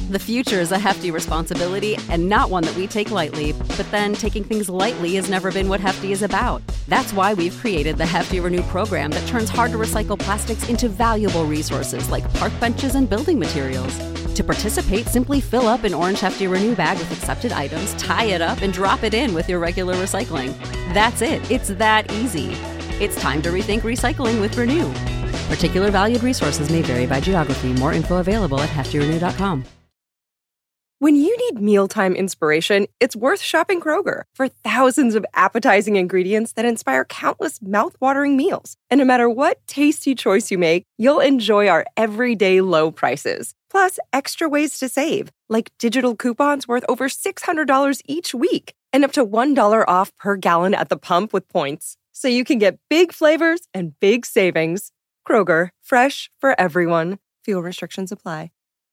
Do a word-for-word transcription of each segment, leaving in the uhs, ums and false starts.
The future is a hefty responsibility and not one that we take lightly. But then taking things lightly has never been what Hefty is about. That's why we've created the Hefty Renew program that turns hard-to-recycle plastics into valuable resources like park benches and building materials. To participate, simply fill up an orange Hefty Renew bag with accepted items, tie it up, and drop it in with your regular recycling. That's it. It's that easy. It's time to rethink recycling with Renew. Particular valued resources may vary by geography. More info available at hefty renew dot com. When you need mealtime inspiration, it's worth shopping Kroger for thousands of appetizing ingredients that inspire countless mouth-watering meals. And no matter what tasty choice you make, you'll enjoy our everyday low prices. Plus, extra ways to save, like digital coupons worth over six hundred dollars each week and up to one dollar off per gallon at the pump with points. So you can get big flavors and big savings. Kroger, fresh for everyone. Fuel restrictions apply.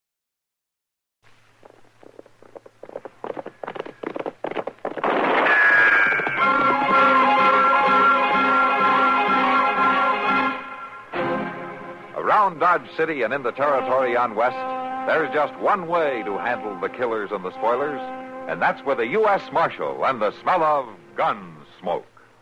Around Dodge City and in the territory on West, there's just one way to handle the killers and the spoilers, and that's with a U S Marshal and the smell of gun smoke.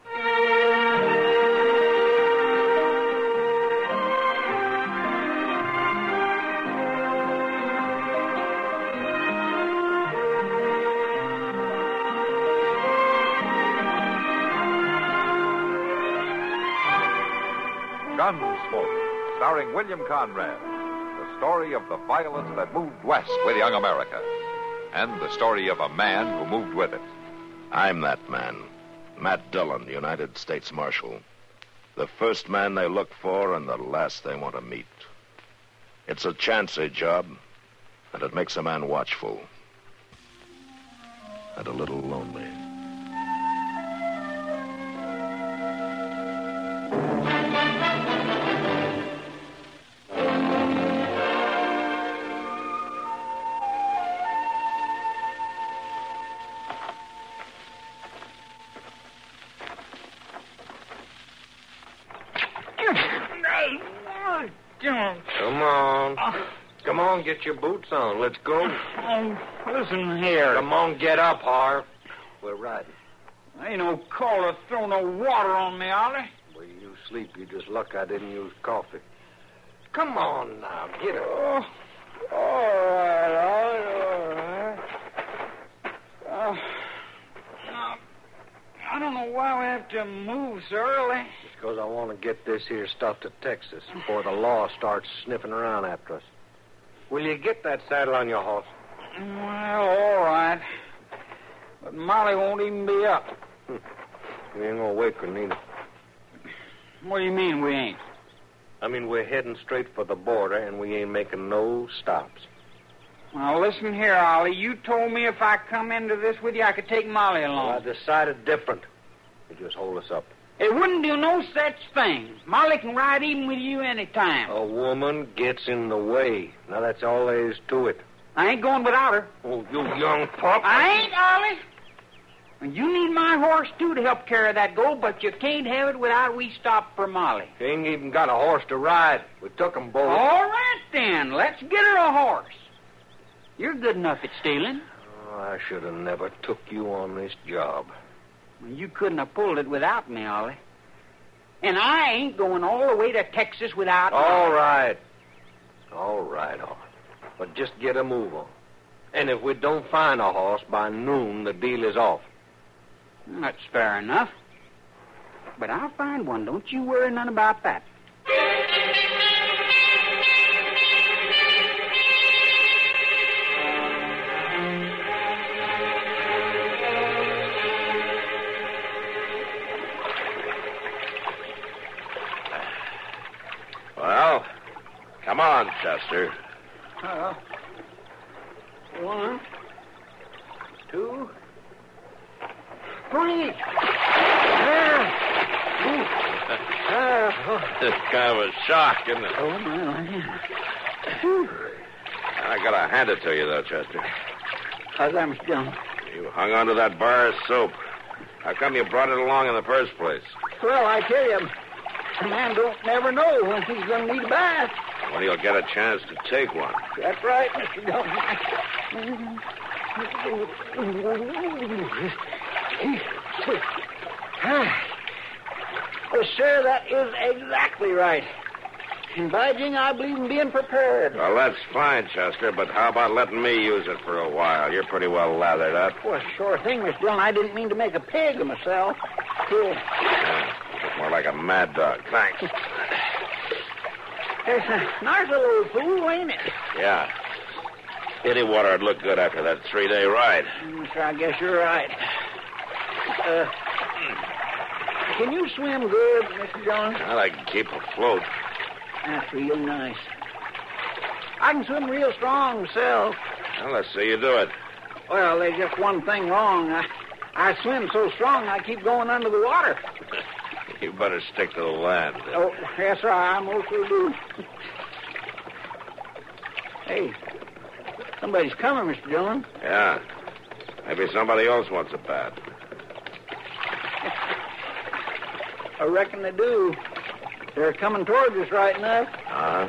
Gunsmoke, starring William Conrad, the story of the violence that moved west with young America, and the story of a man who moved with it. I'm that man, Matt Dillon, United States Marshal. The first man they look for and the last they want to meet. It's a chancy job, and it makes a man watchful and a little lonely. Come on. Come on, get your boots on. Let's go. Oh, listen here. Come on, get up, Harv. We're riding. Ain't no call to throw no water on me, Ollie. Well, you sleep. You just luck I didn't use coffee. Come on now, get up. Oh, all right, Ollie, all right. Uh, now, I don't know why we have to move so early. It's because I want to get this here stuff to Texas before the law starts sniffing around after us. Will you get that saddle on your horse? Well, all right. But Molly won't even be up. Hmm. We ain't going to wake her, neither. What do you mean we ain't? I mean, we're heading straight for the border, and we ain't making no stops. Well, listen here, Ollie. You told me if I come into this with you, I could take Molly along. Well, I decided different. You just hold us up. It wouldn't do no such thing. Molly can ride even with you any time. A woman gets in the way. Now, that's all there is to it. I ain't going without her. Oh, you young pup. I ain't, Ollie. You need my horse, too, to help carry that gold, but you can't have it without we stop for Molly. She ain't even got a horse to ride. We took 'em both. All right, then. Let's get her a horse. You're good enough at stealing. Oh, I should have never took you on this job. Well, you couldn't have pulled it without me, Ollie. And I ain't going all the way to Texas without All Molly. right. All right, all right. But just get a move on. And if we don't find a horse by noon, the deal is off. That's fair enough. But I'll find one. Don't you worry none about that. Well, come on, Chester. Uh, one, two, three. It's kind of a shock, isn't it? Oh, my. I gotta hand it to you, though, Chester. How's that, Mister Jones? You hung on to that bar of soap. How come you brought it along in the first place? Well, I tell you, a man don't never know when he's going to need a bath. When he'll get a chance to take one. That's right, Mister Jones. Well, sir, that is exactly right. And by jing, I believe in being prepared. Well, that's fine, Chester, but how about letting me use it for a while? You're pretty well lathered up. Well, sure thing, Mister Dillon. I didn't mean to make a pig of myself. Here. Yeah, look more like a mad dog. Thanks. It's a nice little pool, ain't it? Yeah. Pity water'd look good after that three-day ride. Mm, sure, I guess you're right. Uh, can you swim good, Mister Jones? Well, I can keep afloat. That's real nice. I can swim real strong myself. Well, let's see you do it. Well, there's just one thing wrong. I, I swim so strong I keep going under the water. You better stick to the land. Oh, yes, sir, I mostly do. Hey, somebody's coming, Mister Dillon. Yeah. Maybe somebody else wants a bat. I reckon they do. They're coming towards us right enough. Uh-huh.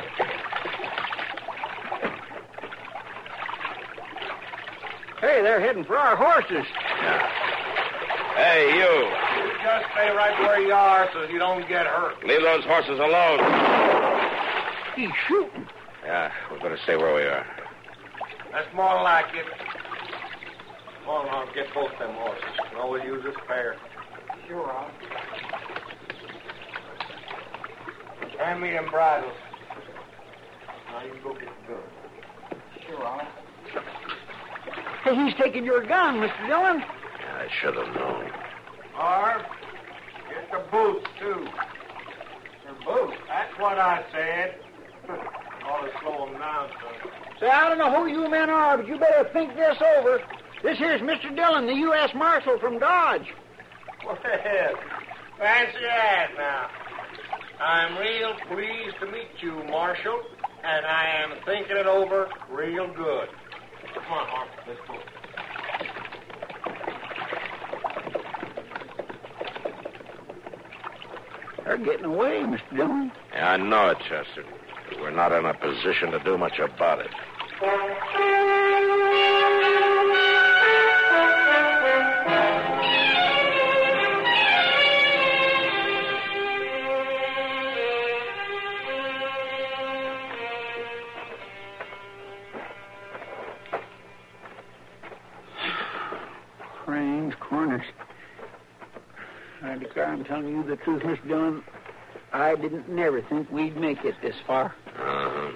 Hey, they're heading for our horses. Yeah. Hey, you. You just stay right where you are so you don't get hurt. Leave those horses alone. He's shooting. Yeah, we better stay where we are. That's more like it. Come on, I'll get both them horses. And always use this pair. Sure, I'll. Hand me them bridles. Now you can go get the gun. Sure, I'll. Hey, he's taking your gun, Mister Dillon. Yeah, I should have known. Harv, get the boots, too. Your boots? That's what I said. Ought to slow them down, son. Say, I don't know who you men are, but you better think this over. This here's Mister Dillon, the U S Marshal from Dodge. Well, fancy that now. I'm real pleased to meet you, Marshal, and I am thinking it over real good. Come on, Harv, let's go. They're getting away, Mister Dillon. Yeah, I know it, Chester. But we're not in a position to do much about it. Cranes, corners. I declare I'm telling you the truth, Mister Dillon. I didn't never think we'd make it this far. Uh-huh.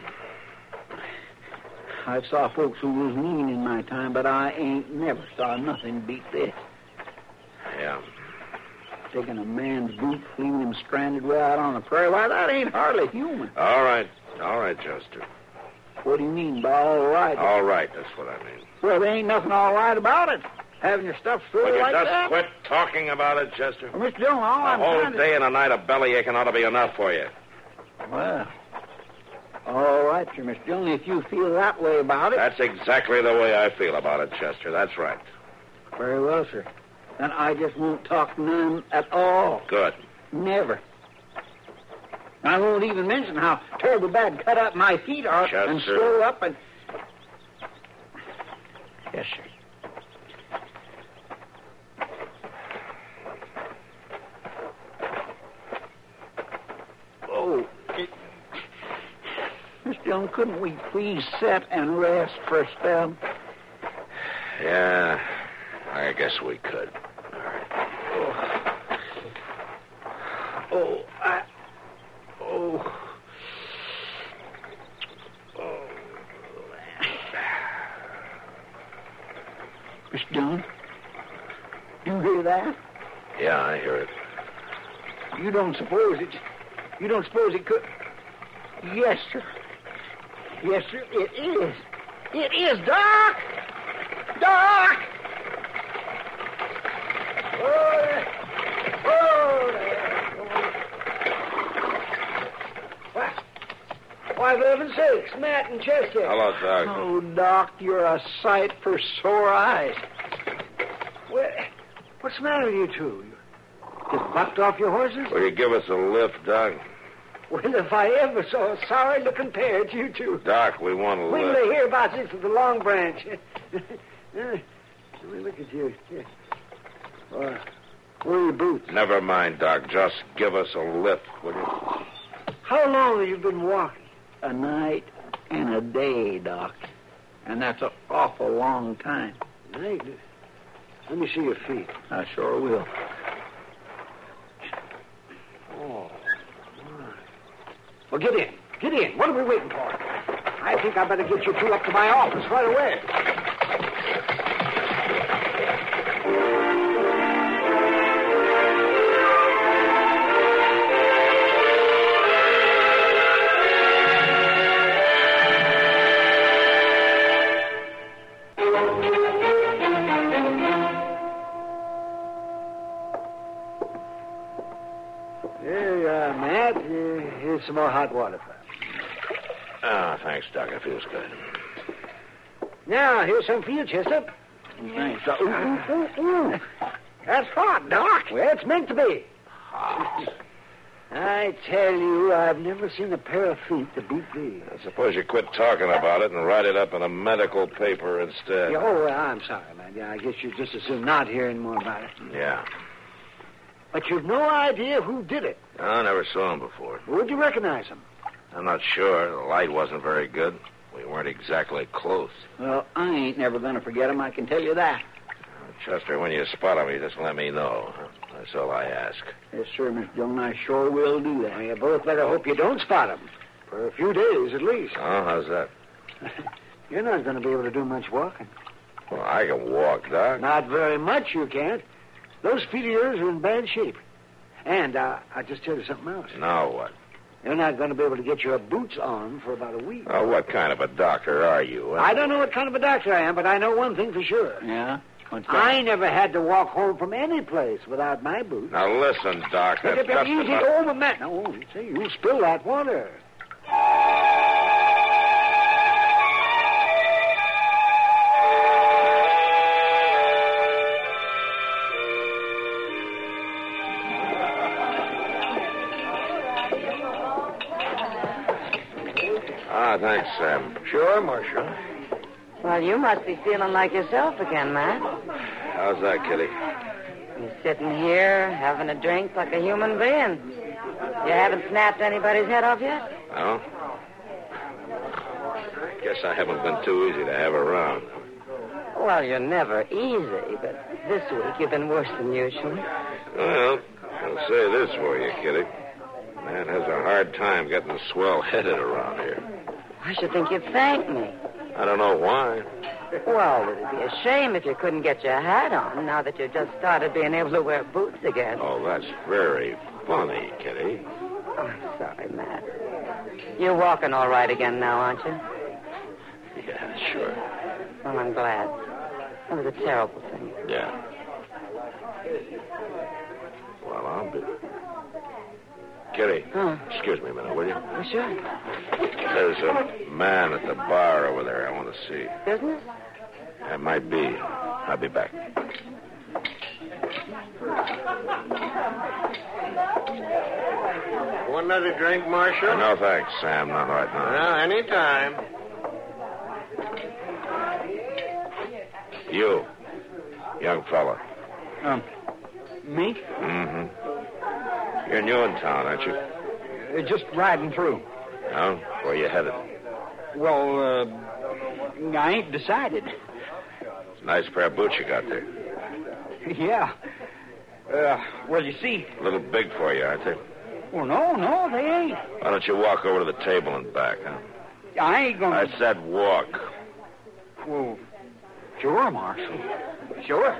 I've saw folks who was mean in my time, but I ain't never saw nothing beat this. Yeah. Taking a man's boot, leaving him stranded way out on the prairie, why, that ain't hardly human. All right. All right, Chester. What do you mean by all right? All right, that's what I mean. Well, there ain't nothing all right about it. Having your stuff Will stored you like just that. quit talking about it, Chester? Well, Mister Dillon, all A I'm whole trying to... day and a night of bellyaching ought to be enough for you. Well, all right, sir, Mister Dillon, if you feel that way about it. That's exactly the way I feel about it, Chester. That's right. Very well, sir. Then I just won't talk none at all. Good. Never. I won't even mention how terrible bad cut up my feet are Yes, and sir. swell up and... Yes, sir. Oh, it... Mister Dillon, couldn't we please sit and rest for a spell? Yeah, I guess we could. Oh, oh, I... Oh... Oh... Mister Dillon, you hear that? Yeah, I hear it. You don't suppose it... You don't suppose it could... Yes, sir. Yes, sir, it is. It is, Doc! Doc! Oh, there. Oh, there. Why, why, for heaven's sakes, Matt and Chester. Hello, Doc. Oh, Doc, you're a sight for sore eyes. Well, what's the matter with you two? You just bucked off your horses? Will you give us a lift, Doc? Well, if I ever saw a sorry-looking pair, it's you two. Doc, we want a When lift. they hear about this at the Long Branch, Let me look at you. Yeah. Uh, where are your boots? Never mind, Doc. Just give us a lift, will you? How long have you been walking? A night and a day, Doc. And that's an awful long time. Night? Let me see your feet. I sure will. Oh. Well, get in. Get in. What are we waiting for? I think I better get you two up to my office right away. Here, uh, Matt, uh, here's some more hot water for you. Ah, oh, thanks, Doc. It feels good. Now, here's some for you, Chester. Thanks. Ooh, ooh, ooh, ooh. That's hot, Doc. Well, it's meant to be. Hot. I tell you, I've never seen a pair of feet to beat these. I suppose you quit talking about it and write it up in a medical paper instead. Yeah, oh, well, I'm sorry, man. Yeah, I guess you'd just as soon not hear any more about it. Yeah. But you've no idea who did it. I never saw him before. Would you recognize him? I'm not sure. The light wasn't very good. We weren't exactly close. Well, I ain't never going to forget him, I can tell you that. Chester, when you spot him, you just let me know. That's all I ask. Yes, sir, Mister Dillon. I sure will do that. Well, you both better hope you don't spot him. For a few days, at least. Oh, how's that? You're not going to be able to do much walking. Well, I can walk, Doc. Not very much, you can't. Those feet of yours are in bad shape. And uh, I'll just tell you something else. Now what? You're not going to be able to get your boots on for about a week. Oh, what kind of a doctor are you? I don't know what kind of a doctor I am, but I know one thing for sure. Yeah? What's that? I never had to walk home from any place without my boots. Now, listen, Doc. That's Easy, just easy about... over, Matt. No, see, you'll spill that water. Ah, thanks, Sam. Sure, Marshal. Well, you must be feeling like yourself again, Matt. How's that, Kitty? You're sitting here having a drink like a human being. You haven't snapped anybody's head off yet? No? Guess I haven't been too easy to have around. Well, you're never easy, but this week you've been worse than usual. Well, I'll say this for you, Kitty. Man has a hard time getting swell-headed around here. I should think you'd thank me. I don't know why. Well, it'd be a shame if you couldn't get your hat on now that you've just started being able to wear boots again. Oh, that's very funny, Kitty. Oh, I'm sorry, Matt. You're walking all right again now, aren't you? Yeah, sure. Well, I'm glad. That was a terrible thing. Yeah. Well, I'll be... Kitty, Huh? excuse me a minute, will you? Oh, sure. There's a man at the bar over there I want to see. Business? It might be. I'll be back. Want another drink, Marshal? No, thanks, Sam. Not right now. Well, anytime. You, young fella. Um, me? Mm-hmm. You're new in town, aren't you? Uh, just riding through. No? Where you headed? Well, uh, I ain't decided. Nice pair of boots you got there. Yeah. Uh, well, you see... A little big for you, aren't they? Well, no, no, they ain't. Why don't you walk over to the table and back, huh? I ain't gonna... I said walk. Well, sure, Marshal. Sure.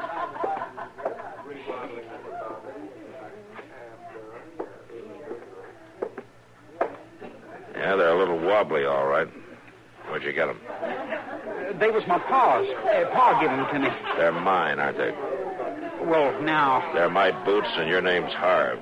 Yeah, they're a little wobbly, all right. Where'd you get them? Uh, they was my pa's. Uh, Pa gave them to me. They're mine, aren't they? Well, now... They're my boots, and your name's Harv.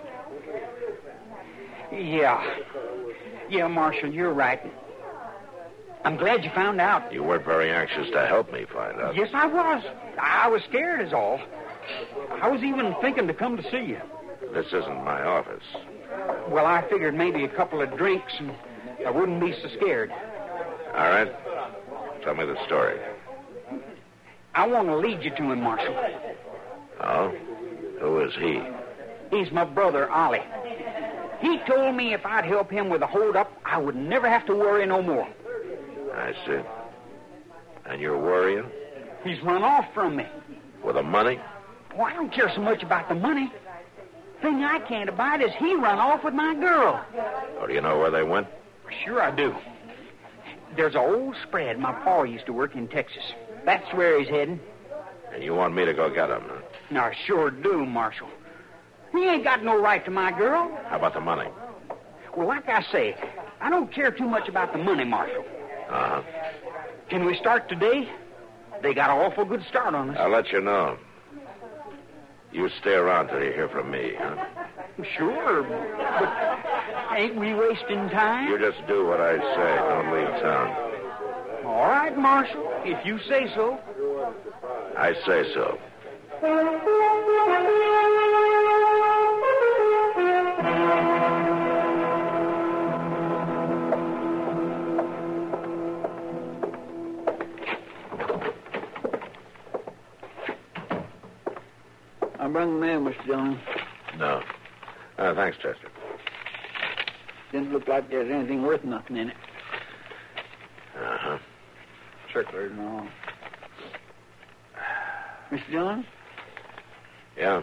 Yeah. Yeah, Marshal, you're right. I'm glad you found out. You weren't very anxious to help me find out. Yes, I was. I was scared is all. I was even thinking to come to see you. This isn't my office. Well, I figured maybe a couple of drinks and I wouldn't be so scared. All right. Tell me the story. I want to lead you to him, Marshal. Oh? Who is he? He's my brother, Ollie. He told me if I'd help him with the hold-up, I would never have to worry no more. I see. And you're worrying? He's run off from me. With the money? Well, I don't care so much about the money. Thing I can't abide is he run off with my girl. Oh, do you know where they went? Sure I do. There's an old spread my pa used to work in Texas. That's where he's heading. And you want me to go get him, huh? Now, I sure do, Marshal. He ain't got no right to my girl. How about the money? Well, like I say, I don't care too much about the money, Marshal. Uh-huh. Can we start today? They got an awful good start on us. I'll let you know. You stay around till you hear from me, huh? Sure, but ain't we wasting time? You just do what I say. Don't leave town. All right, Marshal, if you say so. I say so. I brung the mail, Mister Dillon. No. Uh, thanks, Chester. Didn't look like there's anything worth nothing in it. Uh-huh. Circulars and all. Mister Dillon? Yeah?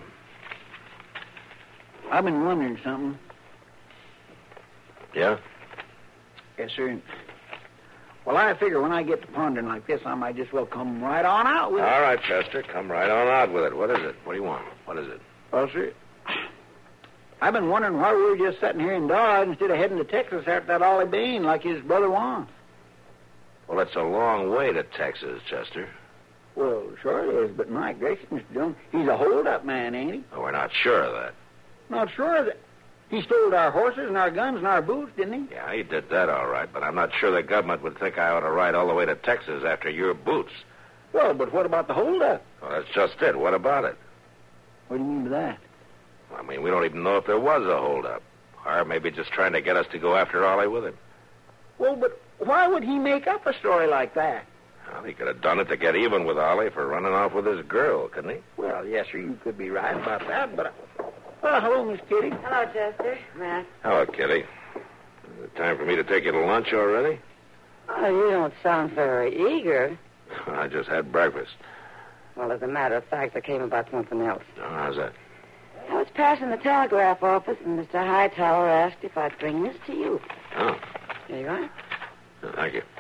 I've been wondering something. Yeah? Yes, sir. Well, I figure when I get to pondering like this, I might just well come right on out with it. All right, Chester. Come right on out with it. What is it? What do you want? What is it? Well, sir, I've been wondering why we were just sitting here in Dodge instead of heading to Texas after that Ollie Bain like his brother wants. Well, it's a long way to Texas, Chester. Well, sure it is, but my gracious, Mister Jones, he's a hold-up man, ain't he? Well, we're not sure of that. Not sure of that. He stole our horses and our guns and our boots, didn't he? Yeah, he did that all right, but I'm not sure the government would think I ought to ride all the way to Texas after your boots. Well, but what about the hold-up? Well, that's just it. What about it? What do you mean by that? I mean, we don't even know if there was a holdup. Or maybe just trying to get us to go after Ollie with him. Well, but why would he make up a story like that? Well, he could have done it to get even with Ollie for running off with his girl, couldn't he? Well, yes, sir, you could be right about that, but... I... Well, hello, Miss Kitty. Hello, Chester. Matt. Hello, Kitty. Is it time for me to take you to lunch already? Oh, you don't sound very eager. I just had breakfast. Well, as a matter of fact, I came about something else. Oh, how's that? I was passing the telegraph office, and Mister Hightower asked if I'd bring this to you. Oh. There you are. Oh, thank you.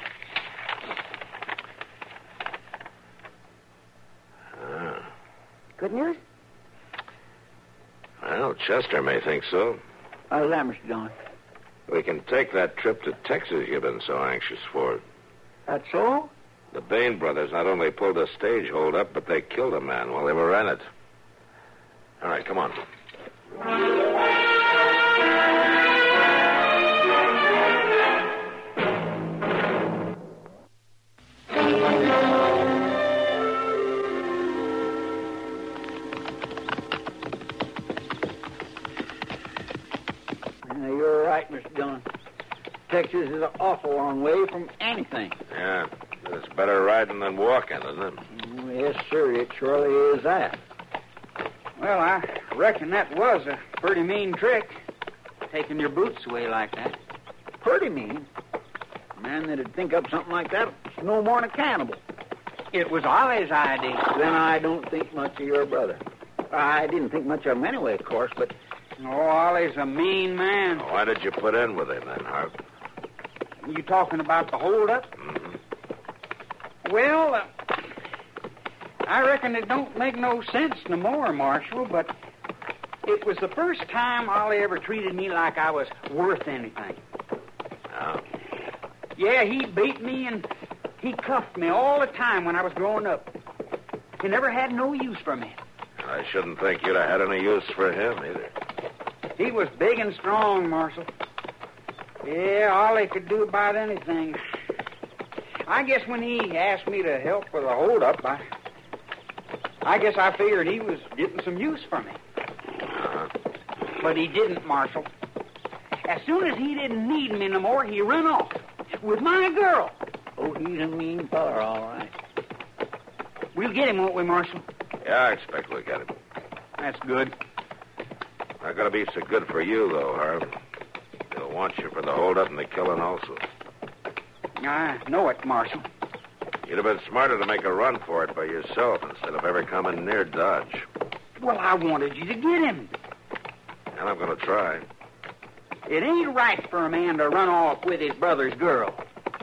Ah. Good news? Well, Chester may think so. How's that, Mister John? We can take that trip to Texas you've been so anxious for. That's so? The Bain brothers not only pulled a stage hold up, but they killed a man while they were in it. All right, come on. Now, you're right, Mister John. Texas is an awful long way from anything. Yeah, but it's better riding than walking, isn't it? Oh, yes, sir, it surely is that. Well, I reckon that was a pretty mean trick, taking your boots away like that. Pretty mean. A man that'd think up something like that is no more than a cannibal. It was Ollie's idea. Then I don't think much of your brother. I didn't think much of him anyway, of course, but... Oh, Ollie's a mean man. Well, why did you put in with him then, Harp? You talking about the holdup? Mm-hmm. Well, uh, I reckon it don't make no sense no more, Marshal, but it was the first time Ollie ever treated me like I was worth anything. Oh. Yeah, he beat me and he cuffed me all the time when I was growing up. He never had no use for me. I shouldn't think you'd have had any use for him either. He was big and strong, Marshal. Yeah, Ollie could do about anything. I guess when he asked me to help with the holdup, I, I guess I figured he was getting some use from me. Uh-huh. But he didn't, Marshal. As soon as he didn't need me no more, he run off with my girl. Oh, he's a mean feller, all right. We'll get him, won't we, Marshal? Yeah, I expect we'll get him. That's good. Not gonna be so good for you, though, Harv. They'll want you for the holdup and the killing also. I know it, Marshal. You'd have been smarter to make a run for it by yourself instead of ever coming near Dodge. Well, I wanted you to get him. And I'm gonna try. It ain't right for a man to run off with his brother's girl.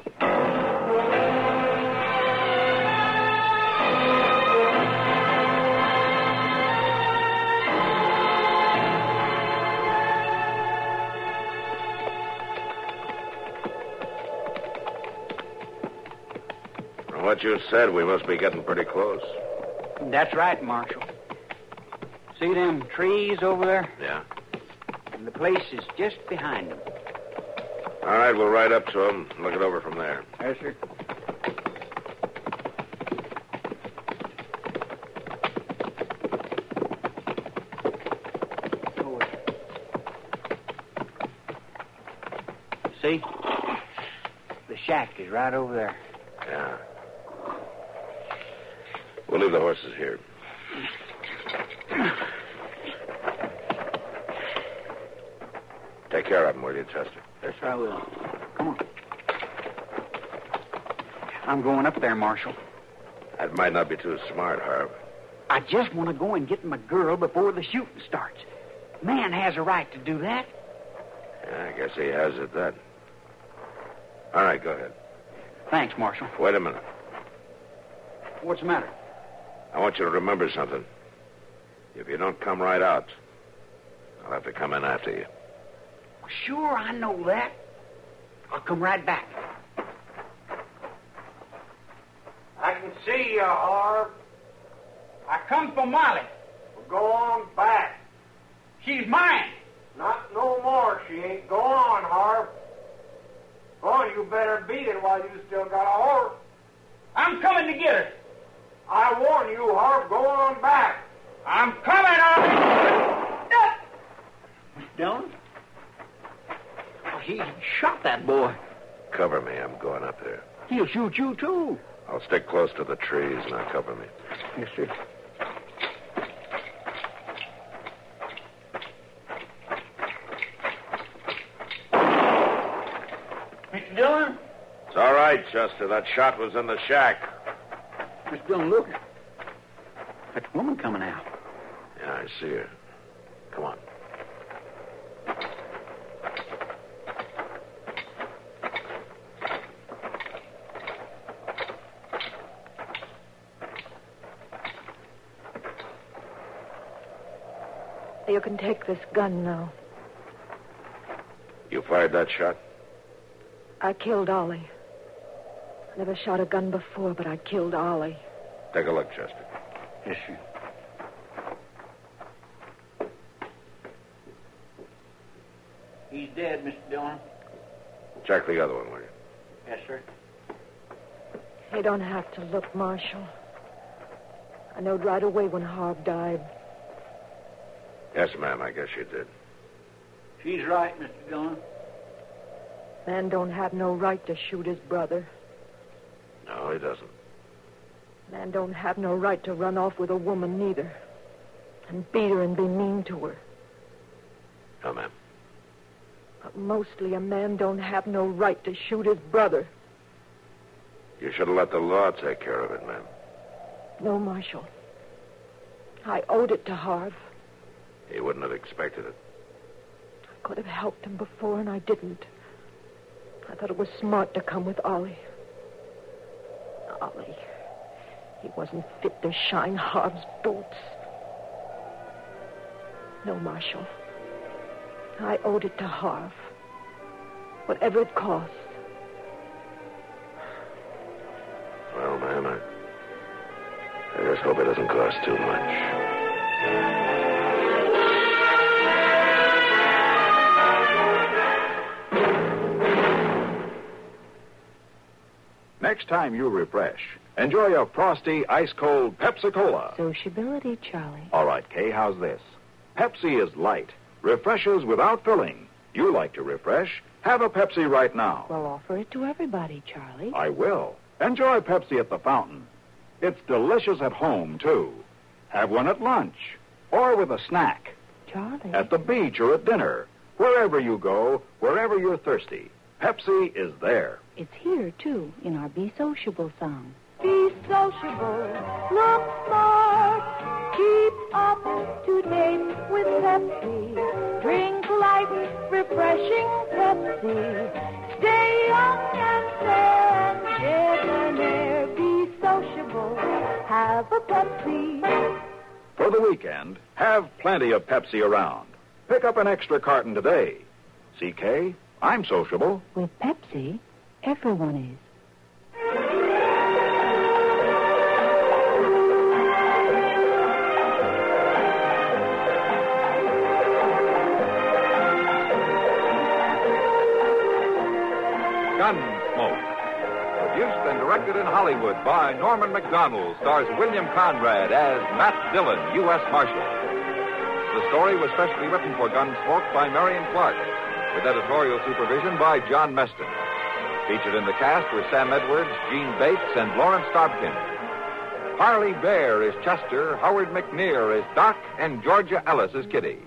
From what you said, we must be getting pretty close. That's right, Marshal. See them trees over there? Yeah. And the place is just behind them. All right, we'll ride up to them and look it over from there. Yes, sir. Oh. See? The shack is right over there. Yeah. We'll leave the horses here. Take care of them, will you, Chester? Yes, I will. Come on. I'm going up there, Marshal. That might not be too smart, Harv. I just want to go and get my girl before the shooting starts. Man has a right to do that. Yeah, I guess he has at that. All right, go ahead. Thanks, Marshal. Wait a minute. What's the matter? I want you to remember something. If you don't come right out, I'll have to come in after you. Sure, I know that. I'll come right back. I can see you, Harv. I come for Molly. Well, go on back. She's mine. Not no more, she ain't. Go on, Harv. Go on, you better beat it while you still got a horse. I'm coming to get her. I warn you, Harv, go on back. I'm coming on. Miss Dillon? Oh, he shot that boy. Cover me. I'm going up there. He'll shoot you, too. I'll stick close to the trees, and I'll cover me. Yes, sir. Mister Dillon? It's all right, Chester. That shot was in the shack. Mister Dillon, look. That woman coming out. Yeah, I see her. Come on. You can take this gun now. You fired that shot? I killed Ollie. I never shot a gun before, but I killed Ollie. Take a look, Chester. Yes, sir. He's dead, Mister Dillon. Check the other one, will you? Yes, sir. You don't have to look, Marshal. I knowed right away when Harv died. Yes, ma'am, I guess you did. She's right, Mister Dillon. Man don't have no right to shoot his brother. No, he doesn't. Man don't have no right to run off with a woman neither. And beat her and be mean to her. No, ma'am. But mostly a man don't have no right to shoot his brother. You should have let the law take care of it, ma'am. No, Marshal. I owed it to Harv. He wouldn't have expected it. I could have helped him before, and I didn't. I thought it was smart to come with Ollie. Ollie. He wasn't fit to shine Harv's boots. No, Marshal. I owed it to Harv. Whatever it cost. Well, ma'am, I, I just hope it doesn't cost too much. Next time you refresh, enjoy a frosty, ice-cold Pepsi-Cola. Sociability, Charlie. All right, Kay, how's this? Pepsi is light, refreshes without filling. You like to refresh? Have a Pepsi right now. Well, offer it to everybody, Charlie. I will. Enjoy Pepsi at the fountain. It's delicious at home, too. Have one at lunch or with a snack. Charlie. At the beach or at dinner. Wherever you go, wherever you're thirsty, Pepsi is there. It's here, too, in our Be Sociable song. Be sociable, look smart, keep up to date with Pepsi. Drink light, refreshing Pepsi. Stay young and fair and debonair. Be sociable, have a Pepsi. For the weekend, have plenty of Pepsi around. Pick up an extra carton today. C K, I'm sociable. With Pepsi, everyone is. Gunsmoke. Produced and directed in Hollywood by Norman Macdonald, stars William Conrad as Matt Dillon, U S Marshal. The story was specially written for Gunsmoke by Marion Clark, with editorial supervision by John Meston. Featured in the cast were Sam Edwards, Gene Bates, and Lawrence Dobkin. Harley Bear is Chester, Howard McNear is Doc, and Georgia Ellis is Kitty.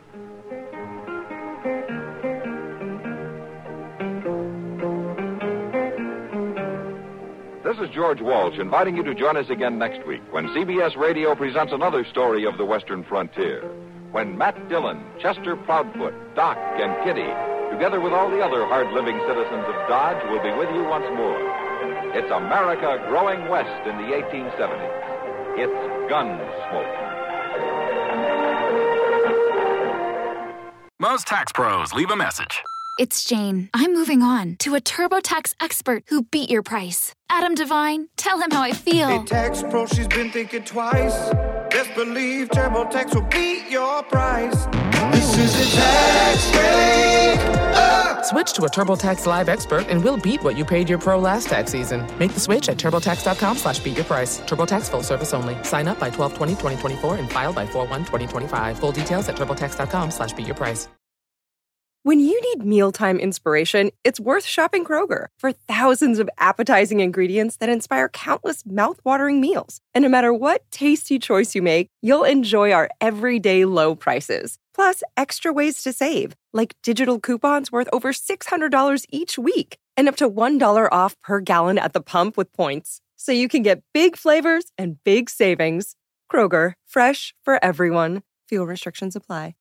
This is George Walsh inviting you to join us again next week when C B S Radio presents another story of the Western frontier. When Matt Dillon, Chester Proudfoot, Doc, and Kitty, together with all the other hard-living citizens of Dodge, will be with you once more. It's America growing west in the eighteen seventies. It's Gunsmoke. Most tax pros leave a message. It's Jane. I'm moving on to a TurboTax expert who beat your price. Adam Devine, tell him how I feel. Hey, tax pro, she's been thinking twice. Best believe TurboTax will beat your price. This is a tax break. Uh! Switch to a TurboTax Live expert and we'll beat what you paid your pro last tax season. Make the switch at TurboTax.com slash beat your price. TurboTax full service only. Sign up by twelve twenty twenty twenty-four and file by four one twenty twenty-five. Full details at TurboTax.com slash beat your price. When you need mealtime inspiration, it's worth shopping Kroger for thousands of appetizing ingredients that inspire countless mouth-watering meals. And no matter what tasty choice you make, you'll enjoy our everyday low prices. Plus, extra ways to save, like digital coupons worth over six hundred dollars each week and up to one dollar off per gallon at the pump with points. So you can get big flavors and big savings. Kroger, fresh for everyone. Fuel restrictions apply.